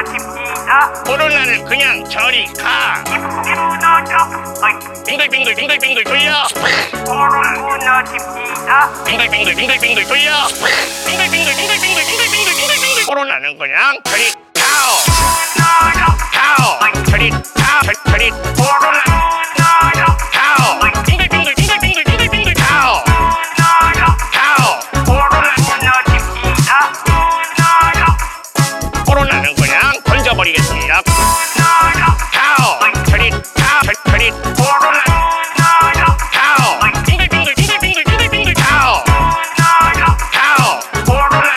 무너집니다. 코로나는 그냥 저리 가. 무너져. 빙글빙글 빙글빙글 돌려. 무너집니다. 빙글빙글 빙글빙글 돌려. 빙글빙글 빙글빙글 빙글빙글 빙글빙글. 코로나는 그냥 저리 가오. 가오. 저리 가오. 저리 코로나 가오. 빙글빙글 빙글빙글 빙글빙글 가오. 가오. 코로나 코로나는 그냥 던져버리겠습니다. 가오. 저리 가오. 저리 코로나 가오. 빙글빙글 빙글빙글 빙글빙글 가오. 가오. 코로나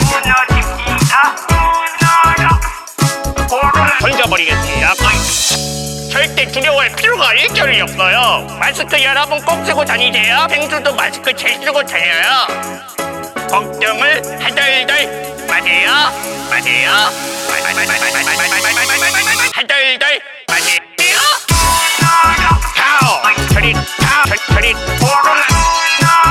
던져버리겠습니다. 절대 두려워할 필요가 일절이 없어요. 마스크 여러분 꼭 쓰고 다니세요. 생수도 마스크 잘 쓰고 다녀요. 걱정을 하덜덜 마세요. 마세요. 하덜덜 마세요. 가오. 저리 가오. 저리 코로나